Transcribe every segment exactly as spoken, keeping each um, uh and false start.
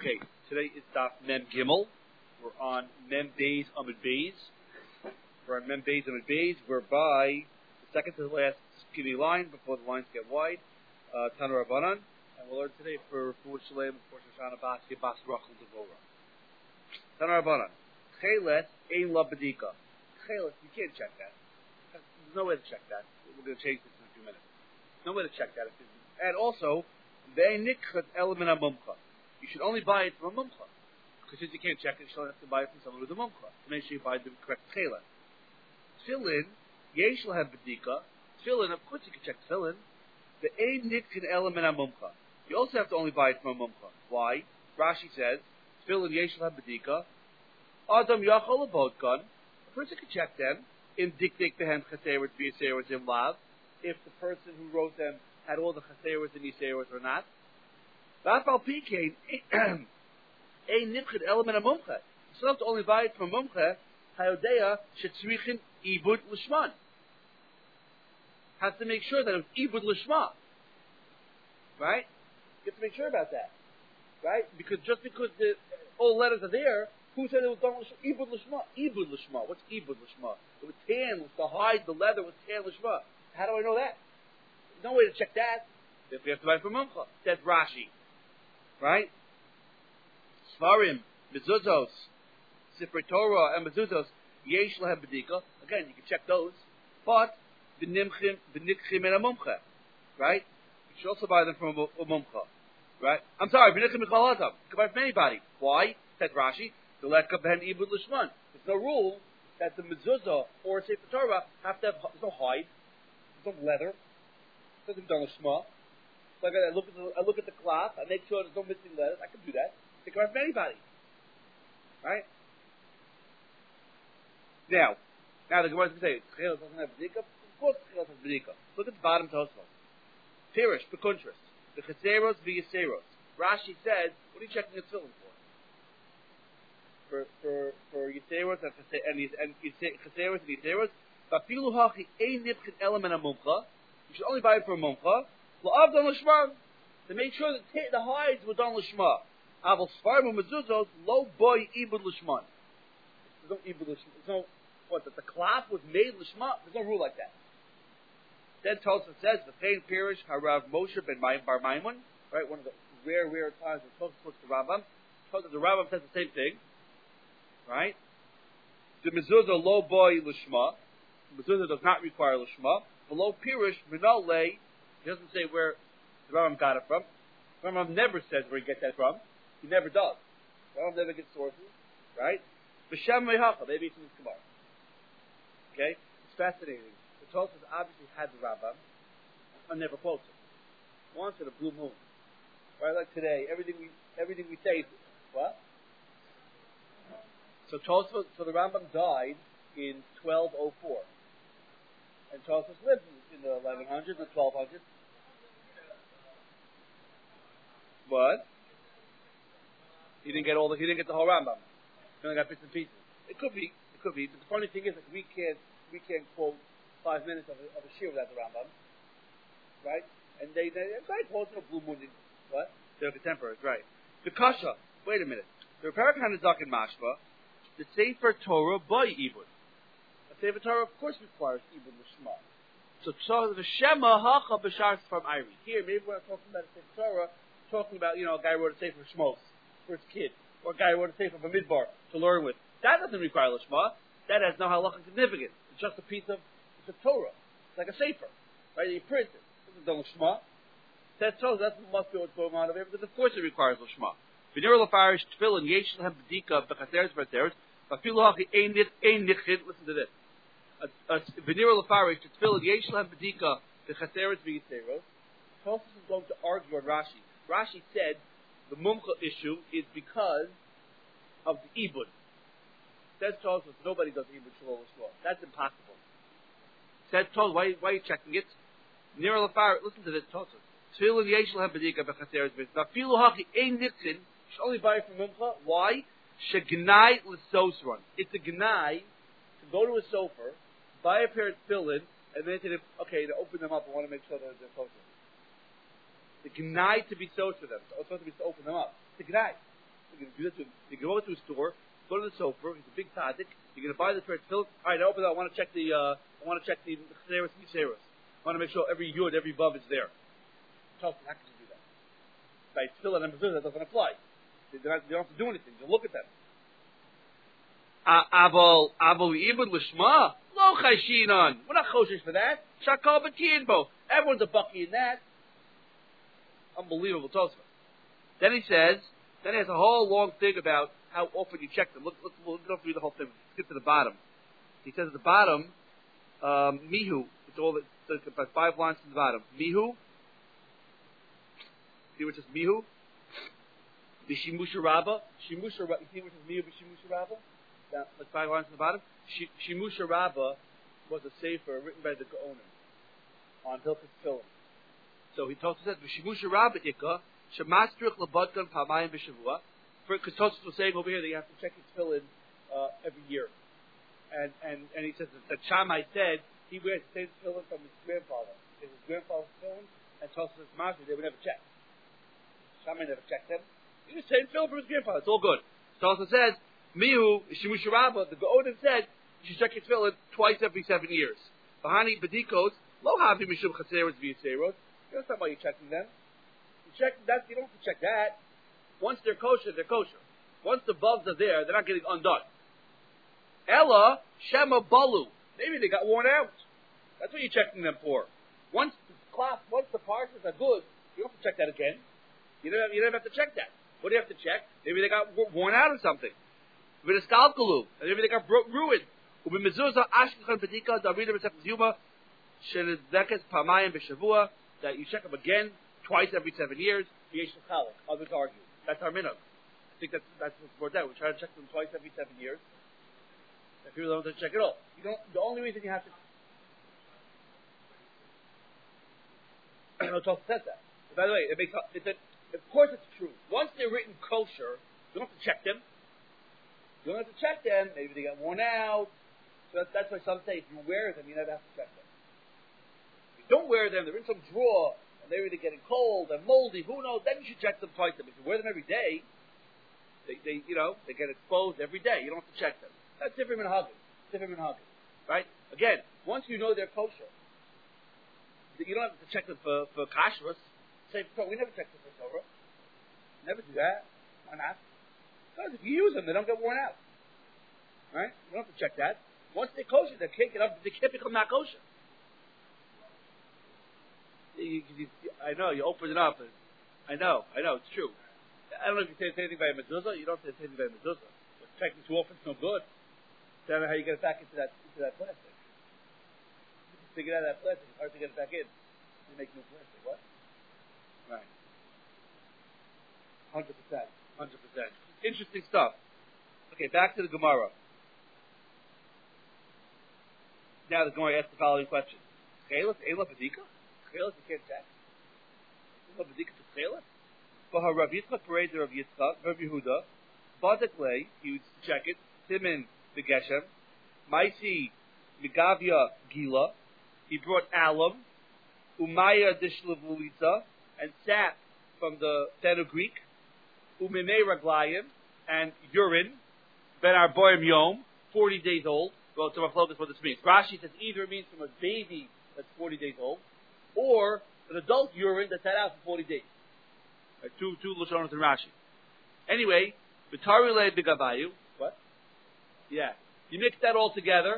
Okay, today is Daf Mem Gimel. We're on Mem Beis Amud Beis. We're on Mem Beis Amud Beis, whereby the second to the last skinny line before the lines get wide, uh, Tana Rabbanan, and we'll learn today for Fuad Shalem, for Shoshana Basket, Bas Rachel Devora. Tana Rabbanan, Chelet Ein La Bedika. Chelet, you can't check that. There's no way to check that. We're going to change this in a few minutes. No way to check that. And also, Ve'ein Nikchat Element Mumcha. You should only buy it from a mumcha. Because since you can't check it, you should have to buy it from someone with a mumcha to make sure you buy the correct tefillin. Tefillin, yesh lahem bedika. Tefillin, of course you can check tefillin. The ein nitkin element mumcha. You also have to only buy it from a mumcha. Why? Rashi says, tefillin yesh lahem bedika. Adam yachol abodkan. A person can check them. In dikdik behem chaseirot v'yaseirot im lav. If the person who wrote them had all the chaseirot and yaseirot or not. V'afal pikein ein nitkin element mumcha. You still have to only buy it from mumcha. Hayodea shetzrichin ibud lishman. Has to make sure that it's ibud lishma. Right? You have to make sure about that. Right? Because just because the all letters are there, who said it was done ibud lishma? Ibud lishma. What's ibud lishma? It was tan, was to hide the leather was tan lishma. How do I know that? There's no way to check that. If we have to buy it from mumcha. That's Rashi. Right? Svarim, mezuzos, Sifrei Torah, and mezuzos, yesh lahem bedika. Again, you can check those. But, v'nimchim, v'nikchim and a mumcha. Right? You should also buy them from a, a mumcha. Right? I'm sorry, v'nikchim michal adam. You can buy from anybody. Why? Said Rashi, the lekka b'hen ibud lishman. There's no rule that the mezuzah or Sifrei Torah have to have, there's no hide, there's no leather, there's no lishma. So I look at the, I look at the cloth, I make sure there's no missing letters. I can do that. They can buy from anybody. Right? Now, now the Gemara is going to say, Tchelos doesn't have B'dika? Of course Tchelos has B'dika. Look at the bottom Tosfos. Pirish, B'kuntris. The Cheseros, V'yaseros. Rashi said, what are you checking the tefillin for? For, for, for Yaseros and Cheseros and Yaseros. V'afilu hachi ein nipchin element mumcha. You should only buy it from mumcha. La'av don l'shma. To make sure that t- the hides were done l'shma. Aval svarim u'mezuzos lo boy ibud l'shman. There's no ibud l'shman. There's no, what, that the cloth was made l'shma? There's no rule like that. Then Tosfos says, the pain pirish harav Moshe ben Bar Maimon, right, one of the rare, rare times when Tosfos looks to Rambam. Tosfos, the Rambam says the same thing, right? The mezuzah lo boy l'shma. The mezuzah does not require l'shma. Below pirish minal lei. He doesn't say where the Rambam got it from. The Rambam never says where he gets that from. He never does. The Rambam never gets sources, right? B'shem mehacha, maybe it's in his Gemara. Okay? It's fascinating. The Tosfos obviously had the Rambam and never quotes it. Once in a blue moon. Right, like today, everything we everything we say is, what? So Tosfos, so the Rambam died in twelve oh four. And Tosfos lived in the eleven hundreds and twelve hundreds. What? He didn't get all the. He didn't get the whole Rambam. He only got bits and pieces. It could be. It could be. But the funny thing is that we can't. We can't quote five minutes of a, of a shir without the Rambam, right? And they. they right. Quote no blue moon. What? They're contemporaries, right? The kasha. Wait a minute. The Parakan is Zakin Mashba. The Sefer Torah by Ibud. The Sefer Torah, of course, requires Ibud Lishma. So, so the Shema Hacha B'Shar from Iri. Here, maybe we're talking about the Sefer Torah. Talking about, you know, a guy who wrote a sefer for Shmos, for his kid, or a guy who wrote a sefer for Midbar to learn with. That doesn't require Lishma. That has no halachic significance. It's just a piece of, it's a Torah. It's like a sefer, right? You print it. This is no Lishma. That so that must be what's going on over here, because of course it requires Lishma. V'nir l'farish tefillin yesh lehem b'dika b'chaseres v'chaseres v'afilu hachi ein nichid. Listen to this. V'nir l'farish tefillin yesh lehem b'dika b'chaseres v'yaseros. Tosfos is going to argue on Rashi. Rashi said the mumcha issue is because of the ibud. Says Tosfos, nobody does ibud shalom l'shma. That's impossible. Says Tosfos, why, why are you checking it? Nira l'far, listen to this Tosfos. Tefillin yesh lehem b'dika b'chaseres v'chaseres. Nafilu hachi ein nixin. You should only buy it from mumcha. Why? Shegnai l'sosron. It's a gnai to go to a sofer, buy a pair of tefillin, and then to okay to open them up. I want to make sure that they're kosher. The gnai to be sold for them. It's supposed to be to open them up. It's a gnai. you're going to do that to him. You go to a store, go to the sofer, he's a big tzaddik, you're going to buy the pair of tefillin. All right, I open it, I want to check the, uh, I want to check the cheseros and yiseros. I want to make sure every yud, every vav is there. How can you do that? By tefillin and mezuzah, that doesn't apply. You don't, you don't have to do anything. You look at them. Abel, Abel, ibn lishma, lo chayshinon. We're not choshesh for that. Shakal b'tiinbo. Everyone's a bucky in that. Unbelievable Tosfos. Then he says, then he has a whole long thing about how often you check them. Look, look, we'll go through the whole thing. Let's get to the bottom. He says at the bottom, um, mihu. It's all it's about five lines to the bottom. Mihu. See what it says? Mihu. Bishimusha Rabba. Shimusha Rabba. You see what it says? Mihu Bishimusha Rabba. That, like five lines to the bottom. Shimusha Rabba was a sefer written by the Gaonim on Hilchos Tefillin. So he Tosfos says, "V'shimusha Rabba ikka shemastrich lebadkan pamayim b'shavua." Because Tosfos was saying over here that you have to check his tefillin uh, every year, and and and he says that Shammai said he wears the same tefillin from his grandfather. His grandfather's tefillin and Tosfos' master, they would never check. Shammai never checked them. He was the same tefillin from his grandfather. It's all good. Tosfos says, "Mihu shimusha Rabba." The Gaonim said you should check your tefillin twice every seven years. Bahani badikos lo havi mishum chaseros v'yiseros. That's not why you're checking them. You check that. You don't have to check that. Once they're kosher, they're kosher. Once the bugs are there, they're not getting undone. Ella shema balu. Maybe they got worn out. That's what you're checking them for. Once the class, once the parcels are good, you don't have to check that again. You don't have, you don't have to check that. What do you have to check? Maybe they got worn out or something. V'niskalkalu. Maybe they got ruined. Ubimezuzah ashkechan bedika darida b'sefes yuma shenedekes pamayim b'shavua. That you check them again twice every seven years. Others argue. That's our minhag. I think that's that's what's brought down. We try to check them twice every seven years. If people don't check it all, you don't. The only reason you have to. No, Tosfos says that. But by the way, it makes it's a, of course it's true. Once they're written kosher, you don't have to check them. You don't have to check them. Maybe they got worn out. So that's, that's why some say if you wear them, you never have to check them. Don't wear them, they're in some drawer, and they're either getting cold and moldy, who knows, then you should check them twice. If you wear them every day, they, they you know, they get exposed every day. You don't have to check them. That's different than hugging. Different than hugging. Right? Again, once you know they're kosher, you don't have to check them for, for kashrus. Say, we never check them for Torah. Never do that. Why not? Because if you use them, they don't get worn out. Right? You don't have to check that. Once they're kosher, they can't get up, they can't become not kosher. You, you, I know, you open it up, and I know, I know, it's true. I don't know if you say the same thing by a mezuzah. You don't say the same thing by a mezuzah. If checking too often, it's no good. I don't know how you get it back into that into that plastic. You take it out of that plastic, it's hard to get it back in. You make new plastic, what? Right. one hundred percent. one hundred percent. Interesting stuff. Okay, back to the Gemara. Now the Gemara asks the following question. Chelas, Eila, Badika? You can't check. No bedika to chelas. For her Rav Yitzchak parades Rav Yitzchak, Rav Yehuda, Badakle, he would check it. Simin the Geshem, Maisi Migavia Gila. He brought alum, Umaya Dishlavulita, and sap from the fenugreek, Umimei Raglayim, and urine, Ben Arboim Yom, forty days old. Well, to Machlokas, what this means. Rashi says either it means from a baby that's forty days old, or an adult urine that's had out for forty days. Right, two two Lashonos in Rashi. Anyway, B'tarile B'gavayu. What? Yeah. You mix that all together.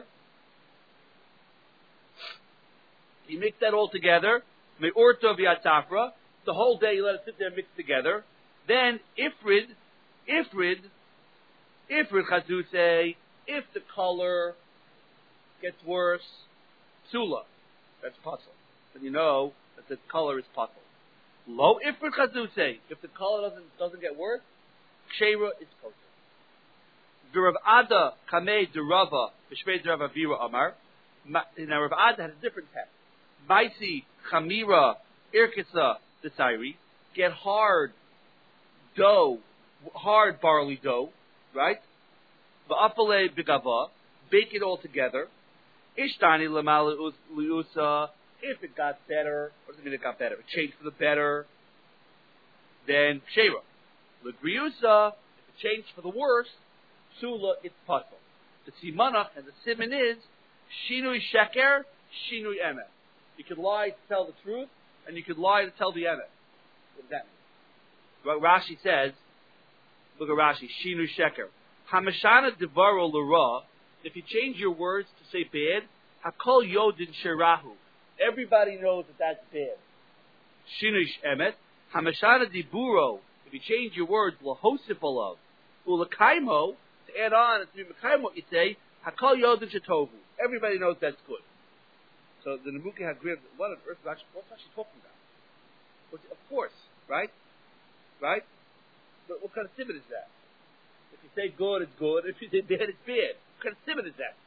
You mix that all together. Me'urta v'atafra. The whole day you let it sit there and mix together. Then Ifrid, Ifrid, Ifrid Chazuse, if the color gets worse, Sula. That's puzzle. And you know that the color is puzzle. Lo Ifrid Chazuse, if the color doesn't doesn't get worse, Kshera is kosher. V'Rav Ada Kamei Derava B'Shvei Derava Vira Amar. Now Rav Ada had a different text. Maisi Chamira Irkisa Desairi. Get hard dough, hard barley dough, right? V'Apale B'Gava. Bake it all together. Ishtani Lamala Liusa. If it got better, what does it mean it got better? It changed for the better. Then Kshera. L'Griusa. If it changed for the worse, psula, it's puzzle. The simanach and the siman is shinui sheker, shinui emet. You could lie to tell the truth, and you could lie to tell the emet. What does that mean? What Rashi says, look at Rashi, shinui sheker. Hamashana devaro l'ra, if you change your words to say bad, hakol yodin sherahu. Everybody knows that that's bad. Shinui emet. Hamashana diburo, if you change your words, lahosif olav. Ulakaimo, to add on, and to be mekayim what you say, hakol yodin shetovu. Everybody knows that's good. So the Nemuki Hagriv, what on earth, what's actually talking about? What's, of course, right? Right? But what kind of simon is that? If you say good, it's good. If you say bad, it's bad. What kind of simon is that?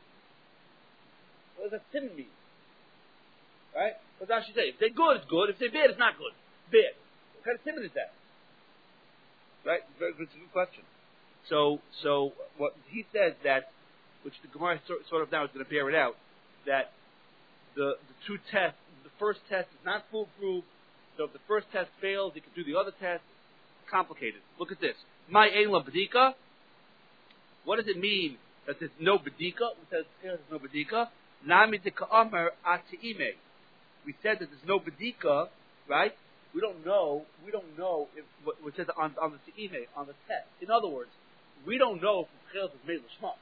What does that simon mean? Right? What does Rashi say? If you say good, it's good. If you say bad, it's not good. Bad. What kind of simon is that? Right? Very good, it's a good question. So, so what he says that, which the Gemara sort, sort of now is going to bear it out, that the the two tests, the first test is not foolproof. So if the first test fails, you can do the other test. It's complicated. Look at this. My ein la bedika. What does it mean that there's no bedika? We said there's no bedika. Nami de ka'amar atiime. We said that there's no bedika, right? We don't know. We don't know if what, what says on on the teime on the test. In other words, we don't know if the chayil is made l'shma.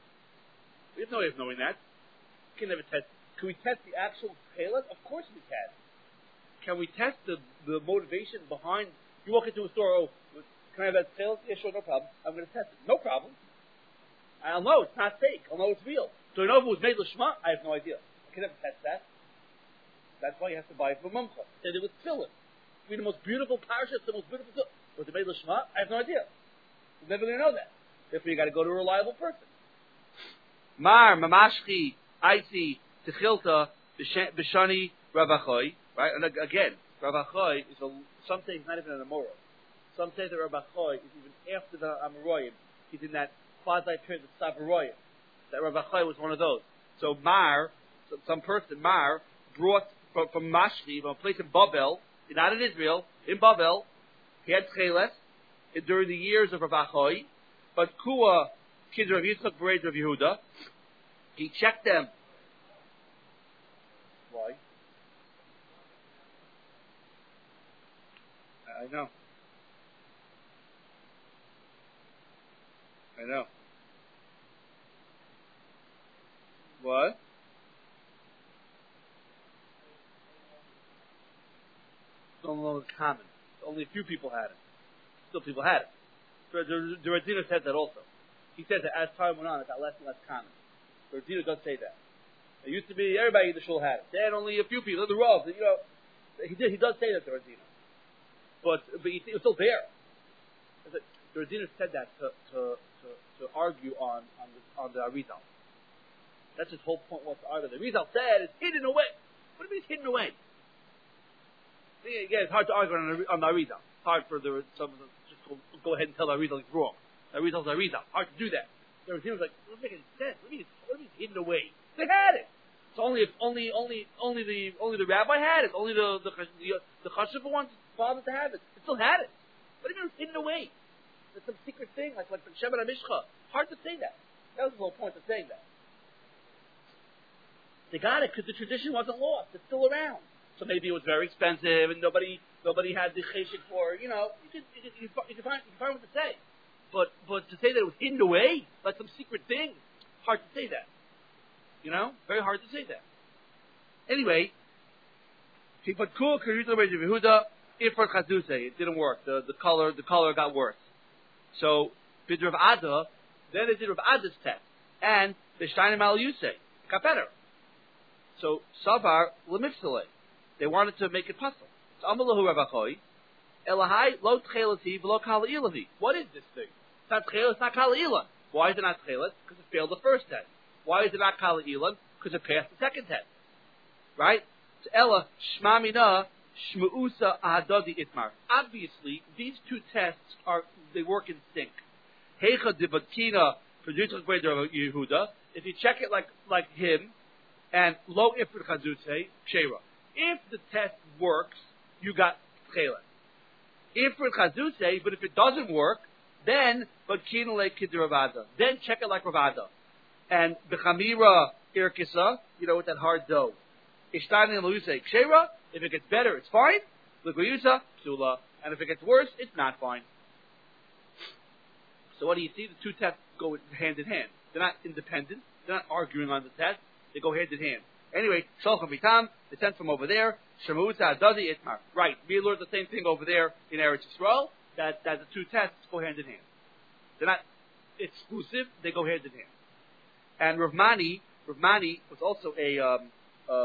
We have no way of knowing that. We can never test. Can we test the actual chayil? Of course we can. Can we test the, the motivation behind? You walk into a store. Oh, can I have that chayil? Yeah, sure, no problem. I'm going to test it. No problem. I'll know it's not fake. I'll know it's real. Do I know if it was made l'shma? I have no idea. I can never test that. That's why you have to buy it from mumcha. Said it was tefillin. Be the most beautiful parasha, the most beautiful. Was it made l'shma? I have no idea. You're never going to know that. Therefore, you got to go to a reliable person. Mar mamashchi aisi techilta b'shani Rabachoi. Right, and again, Rabachoi is a, some say he's not even an Amora. Some say that Rabachoi is even after the Amoraim. He's in that quasi period of Savaroyim. That Rabachoi was one of those. So Mar, some person Mar brought from, from Mashri, from a place in Babel, not in Israel, in Babel. He had Tcheles during the years of Rabachoi, but Kua, kids of Yitzchak, Bered of Yehuda, he checked them. Why? I know. I know. What? No longer common. Only a few people had it. Still people had it. The, the, the Radzina said that also. He said that as time went on, it got less and less common. The Radzina does say that. It used to be everybody in the shul had it. Then only a few people, the Rav, you know. He did. He does say that, the Radzina. But but you see, it's still there. The Radzina said that to to, to, to argue on on the on the Arizal. That's his whole point was to argue. The Arizal said it's hidden away. What do you mean it's hidden away? Again, it's hard to argue on the, on the Arizal. It's hard for the some of them just go, go ahead and tell the Arizal he's wrong. The Arizal's the Arizal. Hard to do that. The Radzina was like, it doesn't make any sense. What do you mean what do you mean it's hidden away? They had it. So only if only only only the only the rabbi had it. Only the the the, the chashuva ones bothered to have it. It still had it. What do you mean it's hidden away? It's some secret thing, like like the Shemin HaMishcha. Hard to say that. That was the whole point of saying that. They got it because the tradition wasn't lost. It's still around. So maybe it was very expensive and nobody nobody had the cheshik for. You know, you could you could, you could, you could find you could find what to say. But but to say that it was hidden away like some secret thing, hard to say that. You know, very hard to say that. Anyway, but cool. Ifrat Chazuse, it didn't work. The the color the color got worse. So Bid Rav Ada, then they did Rav Ada's test, and the Shainim Al Yusei got better. So Savar Lemifsale, they wanted to make it puzzle. So Amalahu Rabachoi, Elahai Lo Tchelati V'Lo Kala Ilavi. What is this thing? It's not Tchelet, it's not Kala Ilan. Why is it not Tchelet? Because it failed the first test. Why is it not Kala Ilan? Because it passed the second test. Right? So Ella Shmamina Shmuusa Ahadadi Itmar. Obviously, these two tests are they work in sync. Heicha Dibatkina Producer Yehuda. If you check it like like him, and Lo Ifrit Chazuse Shera. If the test works, you got Tchelet. Ifrit Chazuse, but if it doesn't work, Then, but kinule kidravada. Then check it like Ravada. And bechamira irkisa, you know, with that hard dough. Ishtani and Luisa kshera. If it gets better, it's fine. Luguyusa psula. And if it gets worse, it's not fine. So what do you see? The two tests go hand in hand. They're not independent. They're not arguing on the test. They go hand in hand. Anyway, Sholchem Vitam, they sent from over there. Shemuza Adazi Itmar. Right. We learned the same thing over there in Eretz Yisrael. That that the two tests go hand in hand. They're not exclusive. They go hand in hand. And Rav Mani, Rav Mani was also a, um, uh,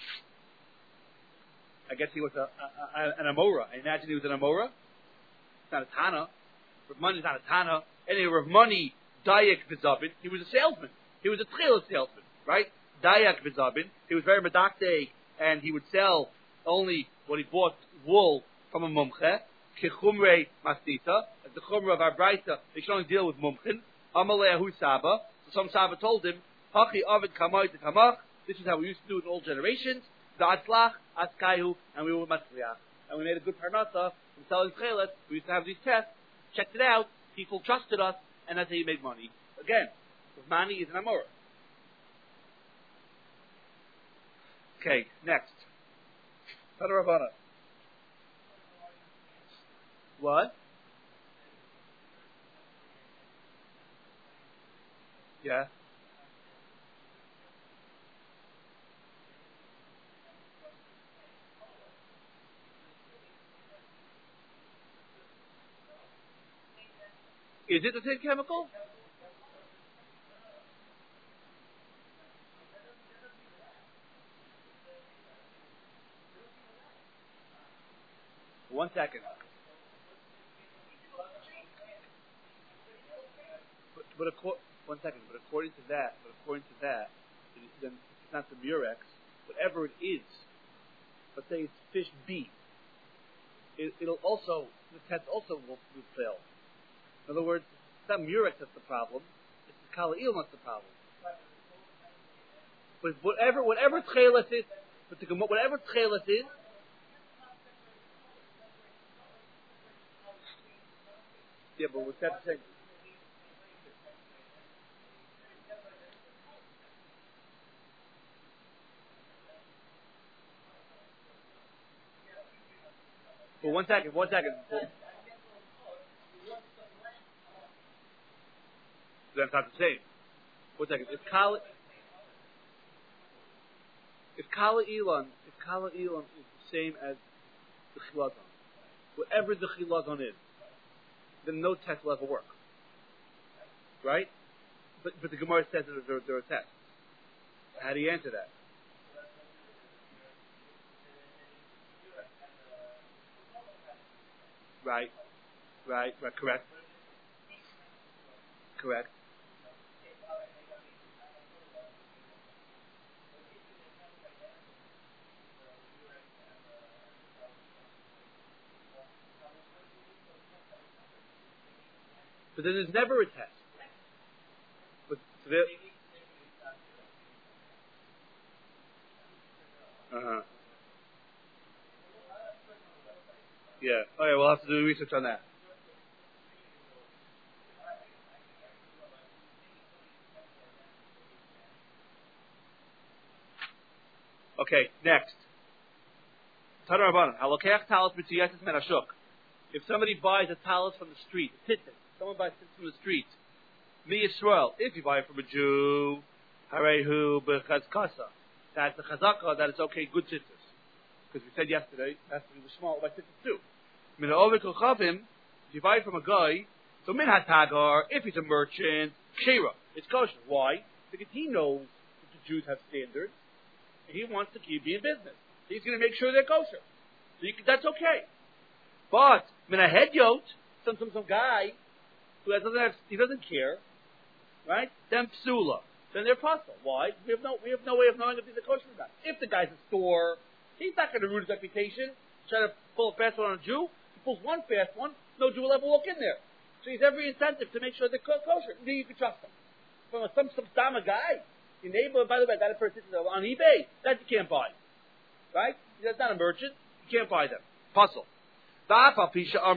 I guess he was a, a, a, an Amora. I imagine he was an Amora. It's not a Tana. Rav Mani is not a Tana. Anyway, Rav Mani Dayak Vizabin. He was a salesman. He was a trailer salesman, right? Dayak Vizabin. He was very medakte, and he would sell only when he bought wool from a mumche. Kechumre mastita. As the chumra of our brayta, they should only deal with mumchin. Amalehu Saba. So some Saba told him, Hachi Avid Kamay to Kamach. This is how we used to do it in all generations. The Atzlach, Atzkayu, and we were Matzliach. And we made a good parnasa from selling chelet. We used to have these tests. Checked it out. People trusted us, and that's how you made money. Again, money is an Amora. Okay, next. Tadarabana. What? Yeah. Is it the same chemical? One second. But, but acco- one second. But according to that, but according to that, it, then it's not the Murex. Whatever it is, let's say it's fish B. It, it'll also the test also will, will fail. In other words, it's not Murex that's the problem. It's the Kala Eel that's the problem. But whatever whatever tchelet is, but the, whatever tchelet is. Yeah, but what's that saying? Well, one second, one second. That's not the same. One second. If Kala, if Kala Elon, if Kala Elon is the same as the Chilagon, whatever the Chilagon is, then no test will ever work. Right? But but the Gemara says that there, there are tests. How do you answer that? Right. Right. Right. Correct. Correct. But then there's never a test. But there, uh-huh. Yeah. Oh yeah, we'll have to do research on that. Okay, next. Tadar Rabbanan. Halokech talis mitziyatis menashuk. If somebody buys a talis from the street, a titit, someone buys it from the street, mi Yisrael, if you buy it from a Jew, harehu b'chazkasa, that's the chazaka that it's okay, good titus. Because we said yesterday, that's to be small by titus too. Min ha'ovek l'chavim, if you buy it from a guy, so min ha'tagar, if he's a merchant, kshira, it's kosher. Why? Because he knows that the Jews have standards, and he wants to keep being business. He's going to make sure they're kosher. So you can, that's okay. But min ha'hedyot, some some some guy who has, doesn't have, he doesn't care, right? Then psula, then they're possible. Why? We have no we have no way of knowing if he's a kosher or not. If the guy's a store, he's not going to ruin his reputation. Try to pull a fast one on a Jew. He pulls one fast one, no Jew will ever walk in there. So he's every incentive to make sure they're kosher. Then you can trust him. From a, some some Sama guy, your neighbor. By the way, that person on eBay that you can't buy, right? That's not a merchant. You can't buy them. Puzzle. Va'afa pisha amru.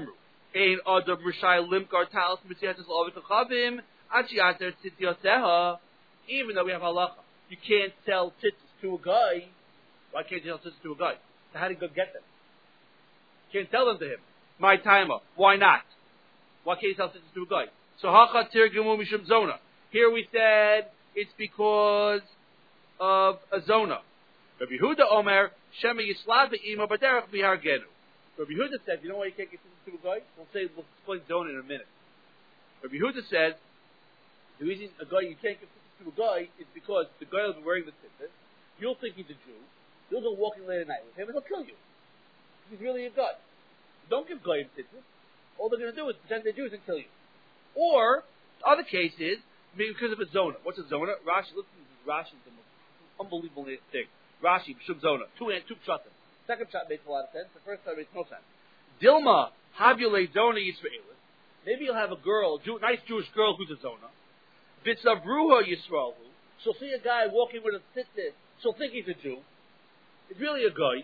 Ein Adam Rishai Limkar Talis Mitziatis Lovit Chavim Achiater Tzitziaseha. Even though we have halacha, you can't sell tzitzis to a guy. Why can't you sell tzitzis to a guy? So how do you go get them? You can't sell them to him. My timer. Why not? Why can't you sell tzitzis to a guy? So Hacha Tirgumu Mishum Zona. Here we said it's because of a zona. Rabbi Yehuda Omer Shema Yislav Be'ima Baderach Bihargenu. Rabbi Yehuda said, you know why you can't get tzitzis to a guy? We'll say we'll explain zona in a minute. Rabbi Yehuda says the reason a guy you can't get tzitzis to a guy is because the guy will be wearing the tzitzis. You'll think he's a Jew. You'll go walking late at night with him, and he'll kill you. He's really a guy. Don't give guy tzitzis. All they're going to do is pretend they're Jews and kill you. Or the other case is maybe because of a zona. What's a zona? Rashi, listen to this. Rashi is the most unbelievable thing. Rashi, B'shum zona, two and two pshatim. Second shot makes a lot of sense. The first shot makes no sense. Dilma habule zona Yisraelis. Maybe you'll have a girl, Jew, nice Jewish girl who's a zona. Vitzavruha Yisraelu. She'll see a guy walking with a tzitzis. She'll think he's a Jew. It's really a guy.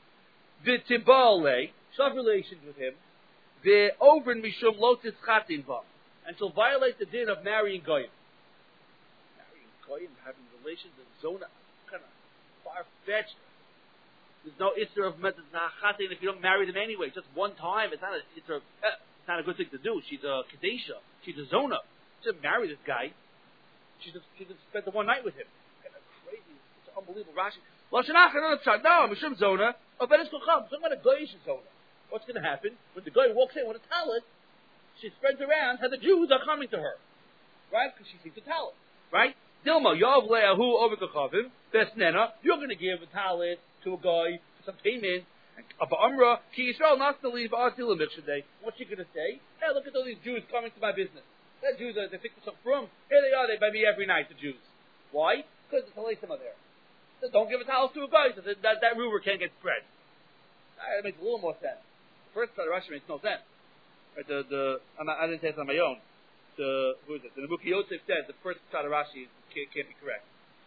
V'tibale. She'll have relations with him. The over mishum lotis chatin va. And she'll violate the din of marrying goyim. Marrying goyim, having relations in zona, kind of far-fetched. There's no issur of chatin if you don't marry them anyway. Just one time, it's not a issur of, eh, it's not a good thing to do. She's a kadesha. She's a zona. She doesn't marry this guy. She just she just spent the one night with him. Kind of crazy. It's unbelievable. Rashi. No, mishum zona. Oh, but it's kucham. Talking about a goyish zona. What's going to happen when the guy walks in with a talit? She spreads around how the Jews are coming to her, right? Because she sees the talit, right? Dilma yav leahu over the chavim besnena. You're going to give a talit to a guy for some payment. Abba Amra ki Yisrael not to leave Atila Mikshadei. What's she going to say? Hey, look at all these Jews coming to my business. That Jews are they think themselves from. Here they are. They buy me every night. The Jews. Why? Because there's a Halisima there. So don't give a talit to a guy. So that, that that rumor can't get spread. That makes a little more sense. First part of Rashi makes no sense. Right, the the I'm not, I didn't say this on my own. The who is it? The Nebuchadnezzar Yosef said the first part of Rashi can't, can't be correct.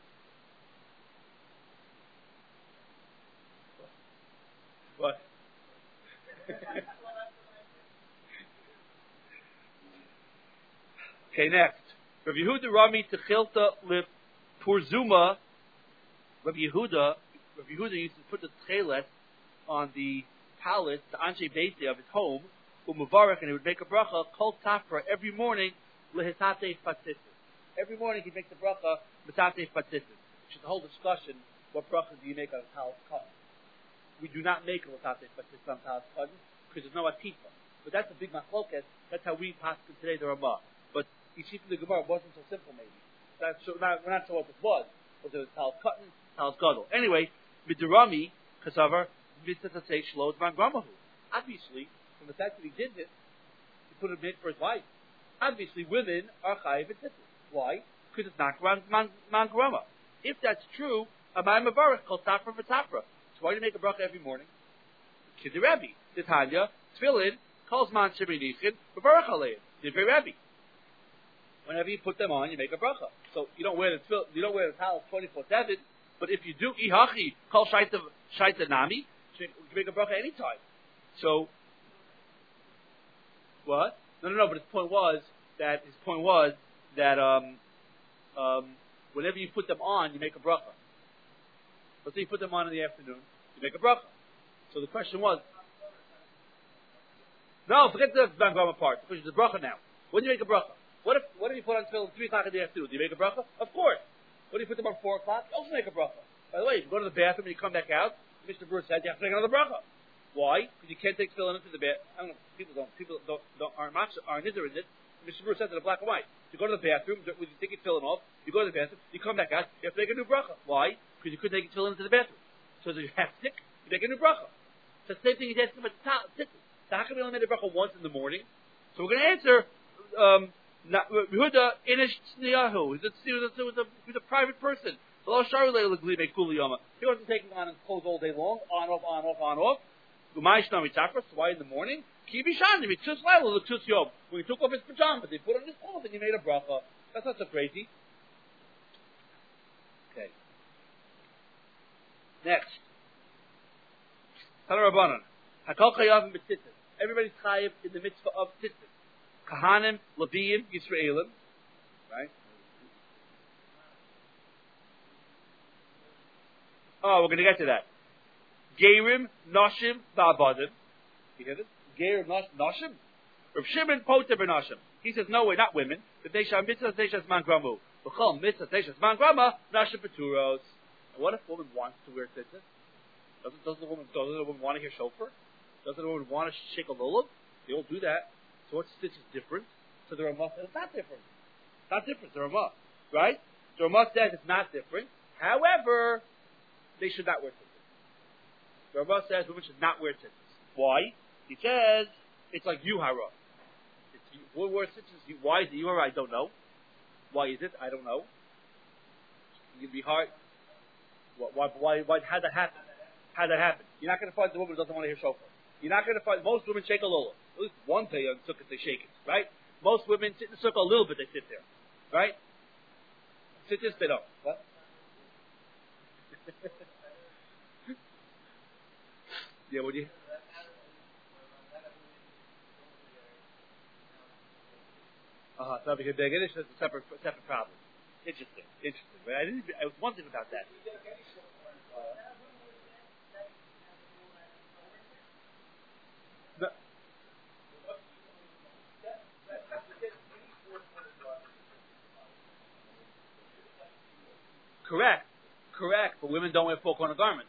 What? Okay, next. Rabbi Yehuda Rami Techilta Lip Purzuma. Rabbi Yehuda, Rabbi Yehuda used to put the tchelet on the palace, the Anshe Beiti of his home, Umubarak, and he would make a bracha, Kol Tafra, every morning, Lehitate Fatzitis. Every morning he'd make the bracha, Metate Fatzitis. Which is the whole discussion, what bracha do you make on a talus cotton? We do not make a Lehitate Fatzitis on talus cotton, because there's no atifa. But that's a big machloket, that's how we pass today the Ramah. But Yishif the Gemara wasn't so simple maybe. That's so, not, we're not sure what this was. Was it talus cotton, talus gadol? Anyway, Midirami, Kasavar, Obviously, from the fact that he did this, he put him in for his wife. Obviously, women are chayiv and tzitzis. Why? Because it's not man grama. If that's true, amay mavarich kol tafra v'tafra. So why do you make a bracha every morning? Kidei Rebbe, Titania, tefillin, calls man sheminichin, mavarich aleim. Divrei Rebbe. Whenever you put them on, you make a bracha. So you don't wear the tefillin, you don't wear the towel twenty-four seven. But if you do ihachi, call shaita shaita nami. You can make a bracha any time. So, what? No, no, no. But his point was that his point was that um, um, whenever you put them on, you make a bracha. Let's say you put them on in the afternoon, you make a bracha. So the question was, no, forget the Bangrama part. The question is the bracha now. When do you make a bracha? What if what if you put on tefillin three o'clock in the afternoon? Do you make a bracha? Of course. What if you put them on four o'clock? You also make a bracha. By the way, if you go to the bathroom and you come back out, Mister Brewer said you have to make another bracha. Why? Because you can't take tefillin into the bed. I don't know. People don't. People don't. don't aren't much. Aren't nither in this. Mister Brewer says it in black and white. You go to the bathroom. When you take your tefillin off, you go to the bathroom. You come back out. You have to make a new bracha. Why? Because you couldn't take your tefillin into the bathroom. So if you have sick, you make a new bracha. So the same thing he's asking about the tzitzis. So how come we only made a bracha once in the morning? So we're going to answer. Um, Yehuda Inish Tzniyahu. He's a private person. He wasn't taking on his clothes all day long, on, off, on, off, on, off. So why in the morning? When he took off his pajamas, they put on his clothes and he made a bracha. That's not so crazy. Okay. Next. Everybody's chayiv in the mitzvah of tzitzis. Kahanim, Leviim, Yisraelim, right? Oh, we're going to get to that. Gerim, Noshim, Va'avadim. You hear this? Gerim, Noshim. Rav Shimon, Poter, B'Noshim. He says, no way, not women. The Desha Mitzvah, Desha Zman Gramu. V'chol Mitzvah, Desha Zman Grama, Noshim Peturos. What if a woman wants to wear tzitzis? Doesn't, doesn't the woman, doesn't the woman want to hear shofar? Doesn't the woman want to shake a lulav? They all do that. So what's tzitzis different? So the Ramah says it's not different. It's not different, the Ramah. Right? The Ramah says it's not different. However, they should not wear tzitzis. The Ramah says women should not wear tzitzis. Why? He says it's like yuhara. It's what wear tzitzis. Why is it yuhara? I don't know. Why is it? I don't know. It can be hard. Why? Why? Why? How did that happen? How did that happen? You're not going to find the woman who doesn't want to hear shofar. You're not going to find most women shake a lulav. At least one day on sukkah they shake it, right? Most women sit in the sukkah a little bit. They sit there, right? Sit this, they don't. What? Yeah, what do you? Uh huh. So because they're Yiddish, it's a separate, separate problem. Interesting, interesting. Right? I didn't. I was wondering about that. No. Correct, correct. But women don't wear four corner garments.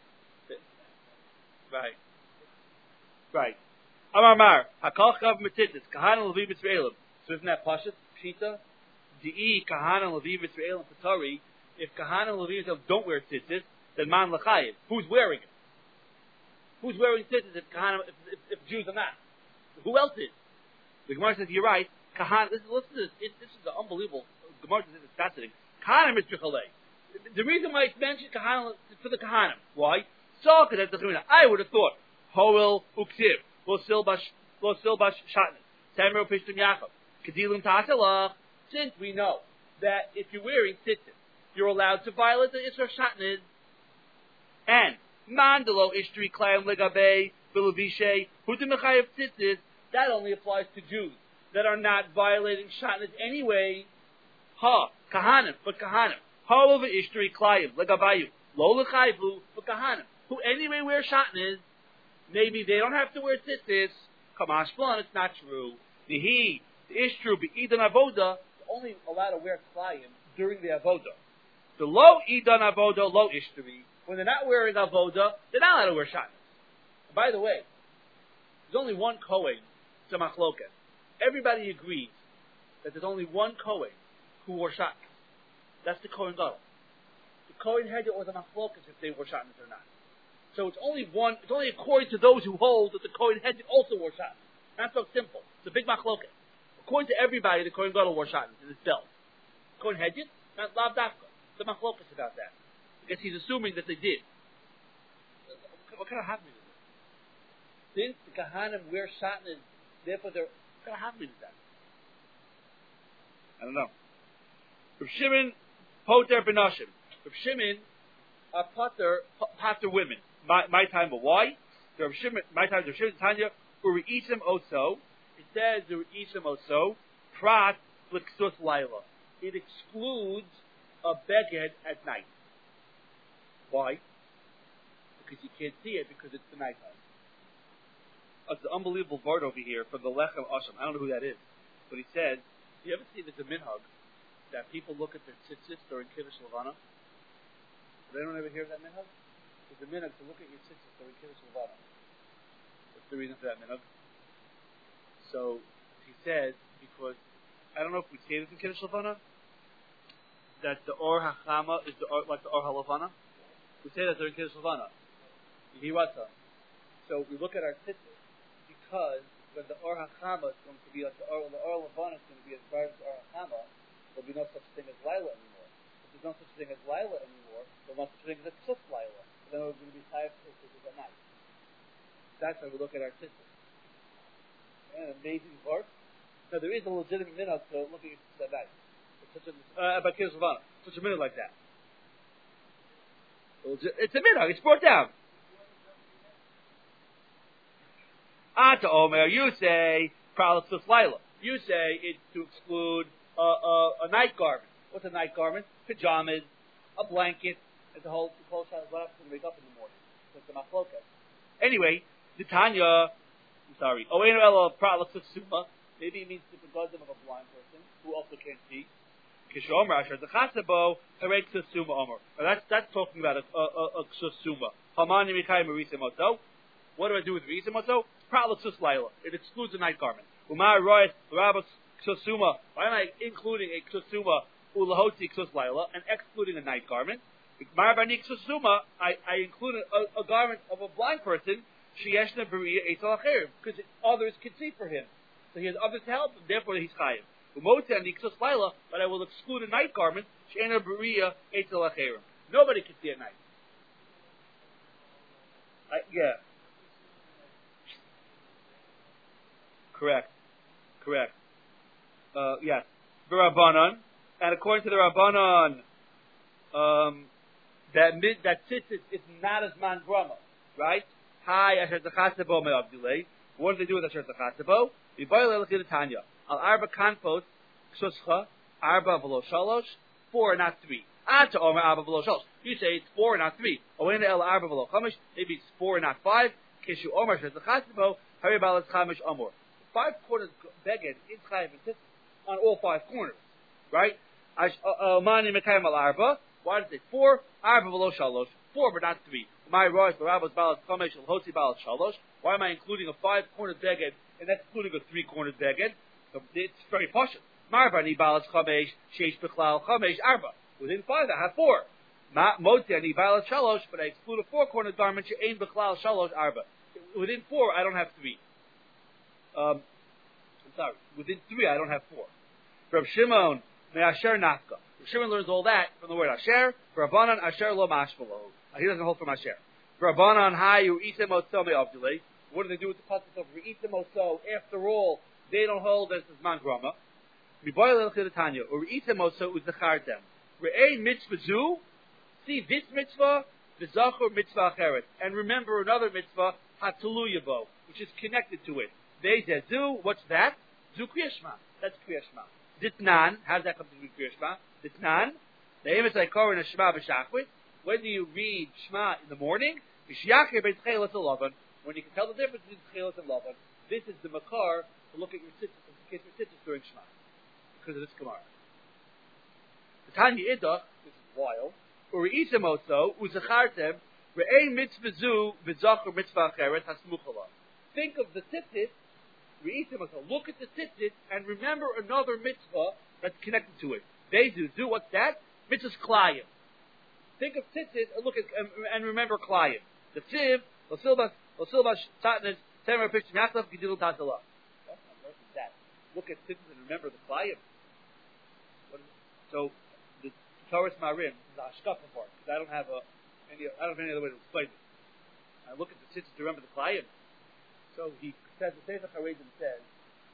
Right, right. Amar Mar Hakol Chav Metitis Kahana Levi B'Israelim. So isn't that Pashut Pshita? Dei Kahana Levi B'Israelim Patari. If Kahana Levi don't wear tzitzis, then Man L'Chayiv. Who's wearing it? Who's wearing tzitzis if Kahana if, if, if Jews are not? Who else is? The Gemara says you're right. Kahana. Listen, listen to this. It, this is the unbelievable. Gemara says it's fascinating. Kahana Mitzvah. The reason why it's mentioned Kahana for the Kahana. Why? So, because I would have thought Hoel Uksiv Lo Silbash Lo Silbash Shatnez Samuel Pishtim Yaakov Kedilim Taselach. Since we know that if you're wearing tzitzis, you're allowed to violate the Isra Shatnez, and Mandalo Ishtri Klayim Legabe Bilavishe Hudimechayev Tzitzis, that only applies to Jews that are not violating Shatnez anyway. Ha Kahanim, but Kahanim. Ha over Ishtri Klayim Legabayu Lo Lechayvlu, but Kahanim, who anyway wear shatnez, maybe they don't have to wear tzitzis. Kamash Plan, it's not true. The he, the Ishtru, Idan Avoda, only allowed to wear klayim during the Avoda. The low Idan Avoda, low Ishtri, when they're not wearing Avoda, they're not allowed to wear shatnez. By the way, there's only one Kohen, to Machloket. Everybody agrees that there's only one Kohen who wore shatnez. That's the Kohen Gadol. The Kohen Hedger was a Machloket if they wore shatnez or not. So it's only one, it's only according to those who hold that the Kohen Hedger also wore shatnez. Not so simple. It's a big Machloket. According to everybody, the Kohen Gadol wore shatnez in his belt. Kohen Hedger, not Lav Dafka. The Machloket about that. I guess he's assuming that they did. What kind of happening is this? Since the Kahanim wear shatnez, therefore they're, what kind of happening is that? I don't know. Rav Shimon, Poter B'Noshim. Rav Shimon are Poter, Poter women. My, my time, but why? The Rav Shimon, my time, Rav Shimon Tanya, Uri'isim Oso. It says Uri'isim Oso, Prat L'Ksus Laila. It excludes a beged at night. Why? Because you can't see it because it's the nighttime. Oh, it's an unbelievable word over here from the Lechem Asham. I don't know who that is. But he said, you ever see there's a minhag that people look at their tzitzis during Kiddush Levana? Did anyone ever hear of that minhag? There's a minhag to look at your tzitzis during Kiddush Levana. What's the reason for that minhag? So, he said, because, I don't know if we say this in Kiddush Levana, that the Or HaChama is the or, like the Or HaLevana. We say that during Kiddush Levana. Yihirata. So we look at our tzitzis because when the Or HaChama is going to be like the Or, the Or Levana is going to be as far as the Or HaChama, there'll be no such thing as Laila anymore. If there's no such thing as Laila anymore, there's no such thing as a Ksus Laila. Then we're going to be five tzitzis at night. That's how we look at our tzitzis. An amazing work. Now there is a legitimate minhag to look at your tzitzis at night. It's such a, uh, about Kiddush Levana. Such a minhag like that. It's a minhag. It's brought down. Ata Omer, you say Pralaxus Laila. You say it's to exclude a, a, a night garment. What's a night garment? Pajamas, a blanket, and the whole the whole child is going to wake up in the morning. That's the machlokas. Anyway, the Tanya, I'm sorry, Oenu Elo Pralaxus Suma. Maybe it means the begodim of a blind person who also can't see. Kishomer Asher Zachasabo Harek Suma Omer. That's that's talking about a a, a Ksuma. Hamani Mikai Marisa Moto. What do I do with Marisa Moto? Pralaxus Laila. It excludes a night garment. Umar Royas Rabas Ksuma. Why am I including a Ksuma Ulahoti Ksus Laila and excluding a night garment? Marbani Ksuma, I I include a, a garment of a blind person. Sheyeshna Beria Eitzal Acherim, because others can see for him. So he has others to help him, therefore he's chayiv. Umota and Niksus Laila, but I will exclude a night garment, She'ena Beria Eitzal Acherim. Nobody can see at night. I, yeah. Correct. Correct. Uh, yes. The Rabbanon, and according to the Rabbanon, um, that mid, that tzitzit is not as man grama, right? Hi, Asher Zachasabo me Abdulay. What do they do with Asher Zachasabo? We boil the Tanya. Al Arba Kanpos, Ksuscha, Arba Velo Shalosh, four, not three. Ata Omer Arba Velo Shalosh. You say it's four, not three. Oena El Arba Velo Chamish, maybe it's four, not five. Kishu Omer Asher Zachasabo, Hari Balas Chamish Omor. Five corners beged is chayiv and on all five corners, right? Mani Mekayim Al Arba. Why does it four? Arba Velo Shalosh, four, but not three. My Rosh Barabas Balas Chamish El Hotzi Balas Shalosh. Why am I including a five-cornered beged and that's including a three-cornered beged? So it's very posh. Marbani Balas Chamesh Sheish Bechlal Chamesh Arba. Within five, I have four. Motzi Ani Balas Shalosh, but I exclude a four-cornered garment. She'ein Bechlal Shalosh Arba. Within four, I don't have three. Um, I'm sorry. Within three, I don't have four. From Shimon Me'asher Nafka. Shimon learns all that from the word Asher. For Rabbanan Asher Lo Mashvalo. He doesn't hold from Asher. For Rabbanan Hayu Item Otso Me'avdulei. What do they do with the pasuk of Reitim Otso? After all, they don't hold as man grama. Miboil El Chidatanya or Reitim Otso Uzachartem. Re'ei Mitzvah Zu. See this mitzvah, the Zachor Mitzvah Acheret, and remember another mitzvah Hatuluyabo, which is connected to it. They said Zu. What's that? Zu Kriyashma. That's Kriyashma. Ditnan. How does that come to be Kriyashma? Ditnan. The aim is like Koran and Shema b'Shachrit. When do you read Shema in the morning? When you can tell the difference between Tchelis and Lavan. This is the makar to look at your tzitzis and to kiss your tzitzis during Shema. Because of this Gemara. The Tanya Idach, this is wild. Uri'item also, uzachartem, re'ei mitzvah zu, v'zachor mitzvah acheret, hasmuchala. Think of the tzitzis, re'item also, look at the tzitzis, and remember another mitzvah that's connected to it. They do, do what's that? Mitzvah's klayim. Think of tzitzis and look at and, and remember klayim. The tziv, l'silbas, l'silbas, tatnis, temer picture, yasav, gidul tasala. That. Look at tzitzis and remember the klayim. So the Torah's Marim is a hashkafa part because I don't have a any I don't have any other way to explain it. I look at the tzitzis to remember the klayim. So he says the Sefer Haredim says,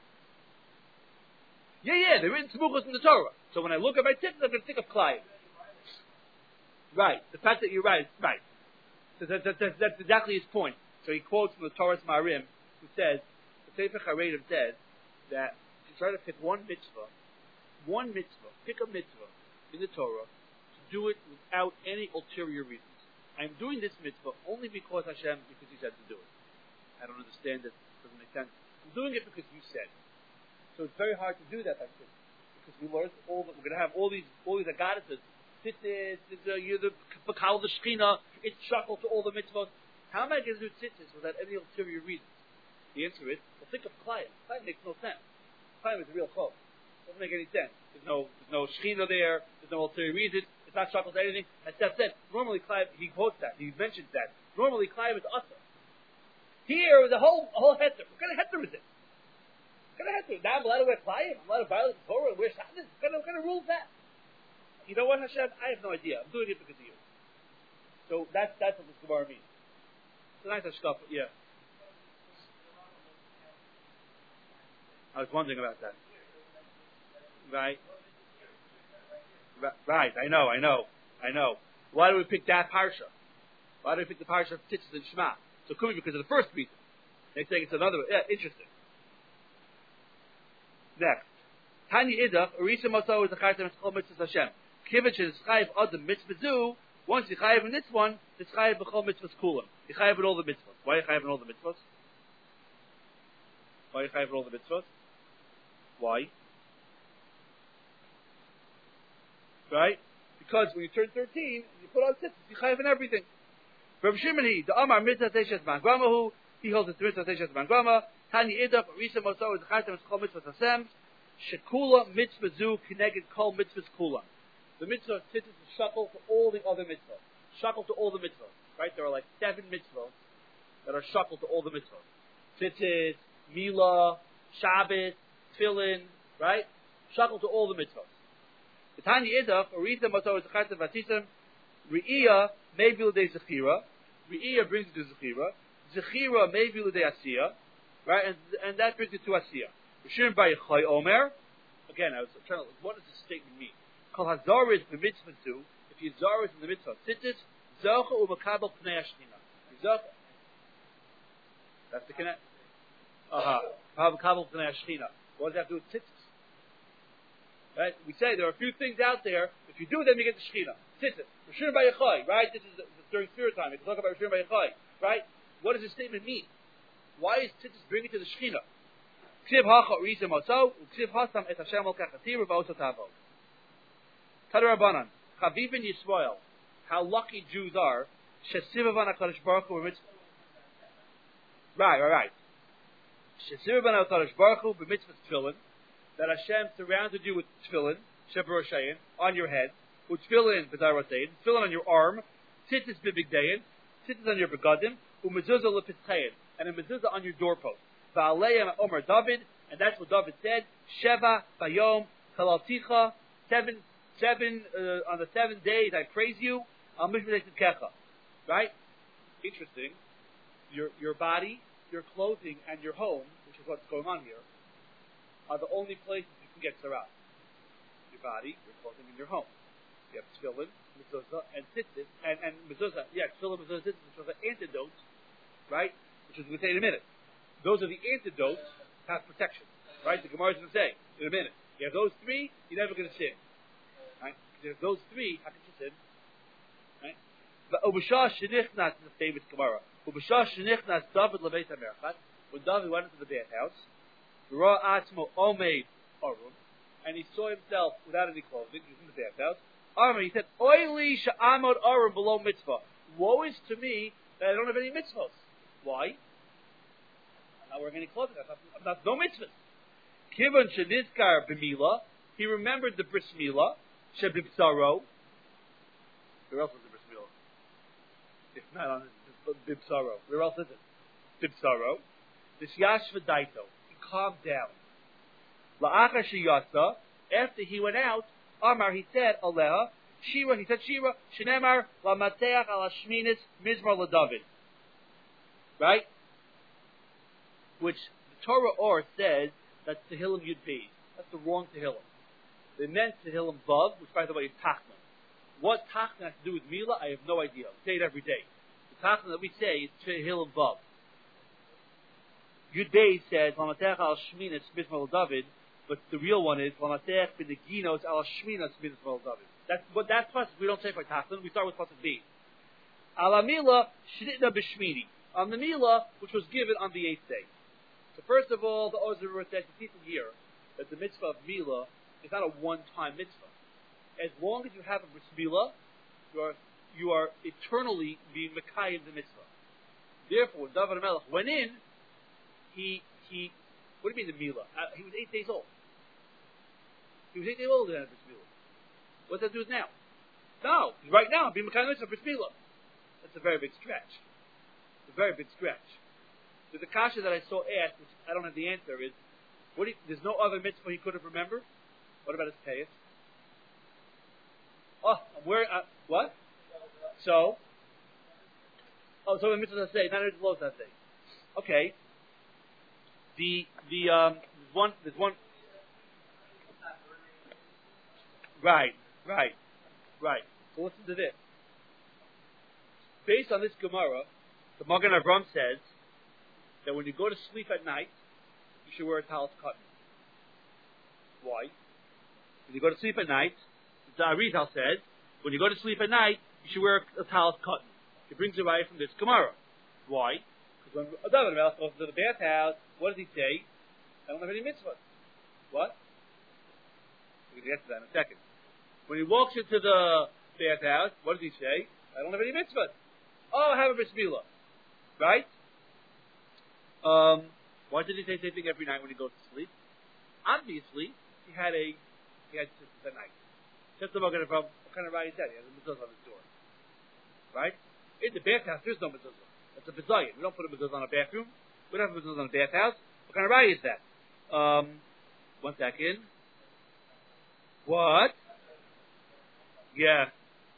yeah, yeah, they're written smuchos in the Torah. So when I look at my tzitzis, I'm going to think of klayim. Right. The fact that you're right, right. So that, that, that, that's exactly his point. So he quotes from the Torah's Marim, who says, the Sefer Haredim says, that to try to pick one mitzvah, one mitzvah, pick a mitzvah in the Torah, to do it without any ulterior reasons. I'm doing this mitzvah only because Hashem, because He said to do it. I don't understand it. It doesn't make sense. I'm doing it because you said. So it's very hard to do that, I think. Because we learned all that, we're going to have all these, all these agadas. This is, this is uh, you're the Bakal the Shechina, it's shackled to all the mitzvot. How am I going to do tzitzis without any ulterior reasons? The answer is, well, think of Klayim. Klayim makes no sense. Klayim is a real chok. Doesn't make any sense. There's no, there's no Shechina there, there's no ulterior reason, it's not shackled to anything. As Steph said, normally Klayim, he quotes that, he mentions that. Normally Klayim is Asa. Here, the whole, whole heter. What kind of heter is it? What kind of heter? Now I'm allowed to wear Klayim, I'm allowed to violate the Torah and wear Shabbos. What kind of, what kind of rule is that? You know what, Hashem? I have no idea. I'm doing it because of you. So that's that's what this Gemara means. It's a nice hashkafa, yeah. I was wondering about that. Right. Right. I know. I know. I know. Why do we pick that parsha? Why do we pick the parsha of Tzitzis and Shema? So it could be because of the first reason. Next thing, it's another. Yeah, interesting. Next, Tanya Idach Arisa Moto is the Chayim Mitzvah Mitzvah Hashem. Kivich is Chayiv Adam Mitzvah Zu. Once you Chayiv in this one, it's Chayiv B'chol Mitzvahs Kulam. You Chayiv in all the mitzvahs. Why are you Chayiv in all the mitzvahs? Why are you Chayiv in all the mitzvahs? Why? Right? Because when you turn thirteen, you put on tzitzis, you Chayiv in everything. Rabbi Shimon he, the Amar Mitzvah Teishes Mangramahu, he holds the Mitzvah Teishes Mangrama. Tanya Idach Arisa Moto is the Chayim Mitzvah Mitzvah Hashem. Shekula Mitzvah Zu Kineged Kol Mitzvahs Kulam. The mitzvah of tzitzis is shackle to all the other mitzvahs. Shackle to all the mitzvahs. Right? There are like seven mitzvahs that are shackle to all the mitzvahs. Tzitzis, Milah, Shabbos, Tefillin, right? Shackle to all the mitzvahs. The Tanya Idach, Arisa Moto is the Chayim Vatisim, Re'iyah, Maybil de Zechira. Re'iyah brings you to Zechira. Zechira, Maybil de Asiyah. Right? And, and that brings you to Asiyah. Rishon Bar Yochai Omer. Again, I was trying to, what does this statement mean? Kol hazaris b'mitzvah zu, if you zaris in the mitzvah of tzitzis, zocha u'makabel pnei hashchina. Zocha. That's the connect. Aha. Makabel pnei hashchina. What does that have to do with tzitzis? Right? We say there are a few things out there. If you do them, you get the shechina. Tzitzis. Rishon Bar Yochai. Right? This is the, during spirit time. We can talk about Rishon Bar Yochai. Right? What does this statement mean? Why is tzitzis bringing to the shechina? Ksiv hacha urisa motzau, uksiv hasam et Hashem al kachatir v'oso tavo. Tadarabanan, Chavivin Yisrael, how lucky Jews are, Shesivavan HaKadosh Baruch Hu, right, right, right. Shesivavan HaKadosh Baruch Hu, b'mitzvah tefillin, that Hashem surrounded you with tefillin, Sheber Roshayin, on your head, with tefillin, b'darotein, tefillin on your arm, tzitzis b'bigdayin, tzitzis on your begadim, u'mezuzah lepitchayin, and a mezuzah on your doorpost. Va'aleim Omer David, and that's what David said, Sheva, Bayom, Kalalticha, seven, Seven uh, on the seven days I praise you. Right? Interesting. Your your body, your clothing, and your home, which is what's going on here, are the only places you can get tzara. Your body, your clothing, and your home. You have tefillin, mezuzah, and tzitzis, and and mezuzah. Yeah, tefillin, mezuzah, tzitzis, which are the antidotes, right? Which is we'll say in a minute. Those are the antidotes have protection, right? The Gemara is going to say in a minute. You have those three, you're never going to sin. Right? There's those three, how can you sin? Right? But Ubashah Shenichnas is the famous Gemara. Ubashah Shenichnas David Leveit HaMerchat. When David went into the bathhouse, Ra Atzmo Omeid Arum, and he saw himself without any clothing. He was in the bathhouse. Arum, he said, Oili Sha'amod Arum below mitzvah. Woe is to me that I don't have any mitzvahs. Why? I'm not wearing any clothing. I'm not, I'm not no mitzvahs. Kivon Shenizkar B'Mila. He remembered the bris milah. Shebibsaro. Where else is the bris milah? If not on Bibsaro. Where else is it? Bibsaro. This Yashva Daito. He calmed down. La'achar Shiyasa. After he went out, Amar, he said, Aleha, Shira, he said Shira, Shenemar, Lamateach ala Shminis, Mizmar LaDavid. Right? Which the Torah Or says that's Tehillim Yud Beis. That's the wrong Tehillim. They meant Tehillim Vav, which by the way is Tachna. What Tachna has to do with Milah, I have no idea. We say it every day. The Tachna that we say is Tehillim Vav. Yud Beis says, Lamatech al Shminas Mizmar David, but the real one is Lamatech B'Neginos al Shminas Mizmar David. That's what that plus we don't say for Tachna. We start with plus B. Ala Milah Shnitna B'Shmini. On the Milah, which was given on the eighth day. So first of all, the Ozer says to people here that the mitzvah of Milah is not a one-time mitzvah. As long as you have a bris milah, you are you are eternally being mekayim the mitzvah. Therefore, when David HaMelech went in, he he what do you mean the milah? Uh, he was eight days old. He was eight days old when he had bris milah. What's that do with now? No, right now being mekayim the mitzvah bris milah. That's a very big stretch. It's a very big stretch. So the kasha that I saw asked, which I don't have the answer, is what do you, there's no other mitzvah he could have remembered. What about his payas? Oh, I'm wearing, uh, what? So? Oh, so the mitzvah say, not everything lows that day. Okay. The, the, um, there's one, there's one. Right, right, right. So listen to this. Based on this Gemara, the Magen Avram says that when you go to sleep at night, you should wear a talis cotton. Why? When you go to sleep at night, the Arizal says, when you go to sleep at night, you should wear a, a talis cotton. He brings it right from this Gemara. Why? Because when David Melech goes to the bathhouse, what does he say? I don't have any mitzvahs. What? We're going to get to that in a second. When he walks into the bathhouse, what does he say? I don't have any mitzvahs. Oh, I have a bris milah. Right? Um, why did he say the same thing every night when he goes to sleep? Obviously, he had a he had sisters at night. Just about getting from what kind of right is that? He has a mezuzah on his door. Right? In the bathhouse, there's no mezuzah. That's a bizayin. We don't put a mezuzah on a bathroom. We don't have a mezuzah on a bathhouse. What kind of right is that? Um, one second. What? Yeah.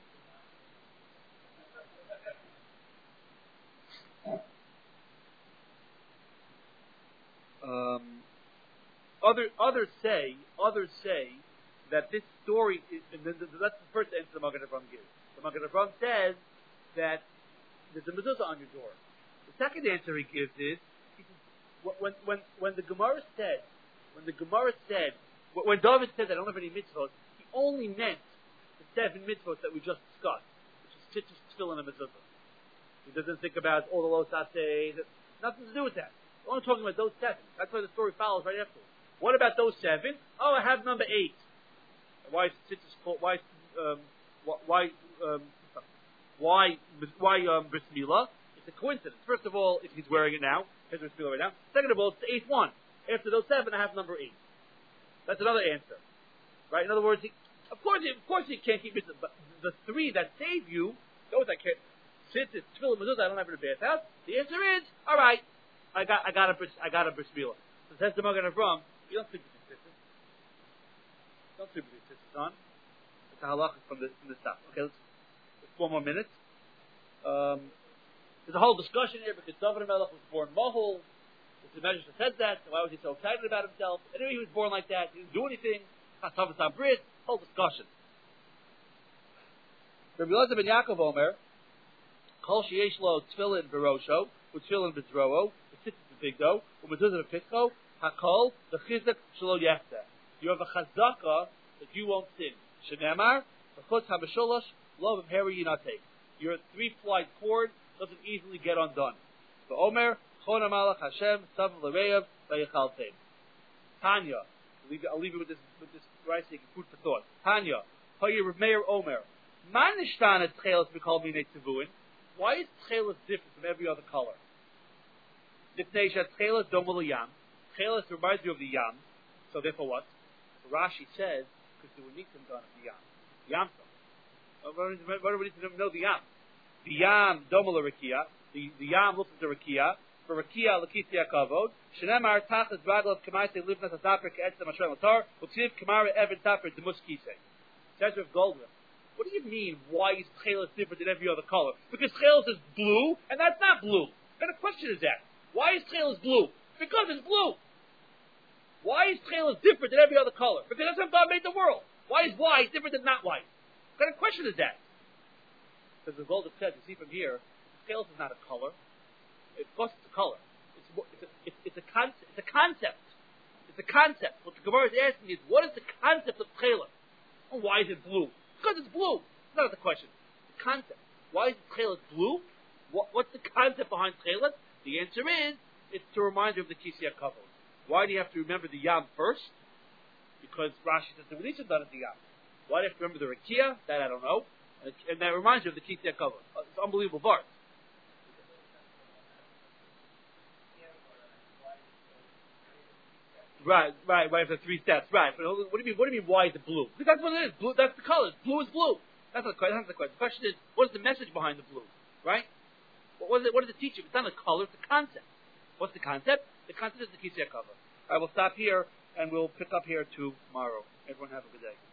Um, other, others say, others say that this story is, and the, the, that's the first answer the Magen Avraham gives. The Magen Avraham says that there's a mezuzah on your door. The second answer he gives is, he says, when, when, when the Gemara said, when the Gemara said, when David said that I don't have any mitzvot, he only meant the seven mitzvot that we just discussed, which is tzitzis, tefillin, and mezuzah. He doesn't think about all the los aseh, nothing to do with that. We're only talking about those seven. That's why the story follows right after. What about those seven? Oh, I have number eight. Why is tzitzis called? Why? Um, why? Um, why? Why? Um, bris milah? It's a coincidence. First of all, if he's wearing it now, here's bris milah right now. Second of all, it's the eighth one. After those seven, I have number eight. That's another answer, right? In other words, he, of course, of course, you can't keep mitzvah, but the three that save you, those I can't. Since it's tefillah mezuzah, I don't have it in a bathhouse. The answer is, all right, I got, I got a, bris, I got a bris milah. So says the Magen Avraham, you don't sleep with your sisters. Don't sleep with your sisters on. It's a halacha from the from the top. Okay, let's, let's four more minutes. Um, there's a whole discussion here because David Melech was born mahul. The Medrash says that. So why was he so excited about himself? Anyway, he was born like that. He didn't do anything. Hatzavas Brit. Whole discussion. Rabbi Elazar ben Yaakov Omer, Kol sheyesh lo tefillin v'rosho, u'tefillin b'tzro'o, v'tzitzis b'bigdo, u'mezuzah b'pisko, hakol v'chizak shelo yefzeh. You have a chazaka that you won't sin. Shenemar, v'chutz ha'b'sholosh, lo v'mheri yinatei. Your three-ply cord doesn't easily get undone. V'omer, Chon HaMalach Hashem, Sav L'Reyev, V'yechaltein. Tanya, I'll leave, I'll leave you with this, with this right so you can food for thought. Tanya, Hoyer Rav Meir Omer, Man Nishtana Tchelis B'Kol Minei Tzevuin. Why is Tchelis different from every other color? Dipnei Tchelis Domo L'Yam. Tchelis reminds you of the Yam. So therefore what? So Rashi says, because there were nisim done of the Yam. Yam. What do we need to know the Yam? The Yam Domo L'Rakia. The, the Yam looks at the Rakia. For Rakia L'Kisia Kavod. Shenemar Tachas Baglav Kamaise Livnas Asaper Ke'etzem Hashem Latar. U'tziv Kamara Evan Taper Demus Kisei. Says Rav Goldman. What do you mean, why is Tchelis different than every other color? Because Tchelis is blue, and that's not blue. What kind of question is that? Why is Tchelis blue? Because it's blue. Why is Tchelis different than every other color? Because that's how God made the world. Why is white different than not white? What kind of question is that? Because the Goldman says, you see from here, Tchelis is not a color. Of course, it's a color. It's, it's, a, it's, it's, a concept. It's a concept. It's a concept. What the Gemara is asking is, what is the concept of Tchelis? And why is it blue? Because it's blue. That's not the question. The concept. Why is Tchelis blue? What, what's the concept behind Tchelis? The answer is, it's to remind you of the Kisya Kavod. Why do you have to remember the Yam first? Because Rashi says the Renisha done at the Yam. Why do you have to remember the Rakia? That I don't know. And, and that reminds you of the Kisya Kavod. It's unbelievable verse. Right, right, right. For three steps, right. But what do you mean? What do you mean? Why is it blue? Because that's what it is. Blue. That's the color. Blue is blue. That's not the question. That's not the question. The question is, what is the message behind the blue? Right? What is it? What does it teach you? It's not a color. It's a concept. What's the concept? The concept is the Kisya cover. I will stop here and we'll pick up here tomorrow. Everyone have a good day.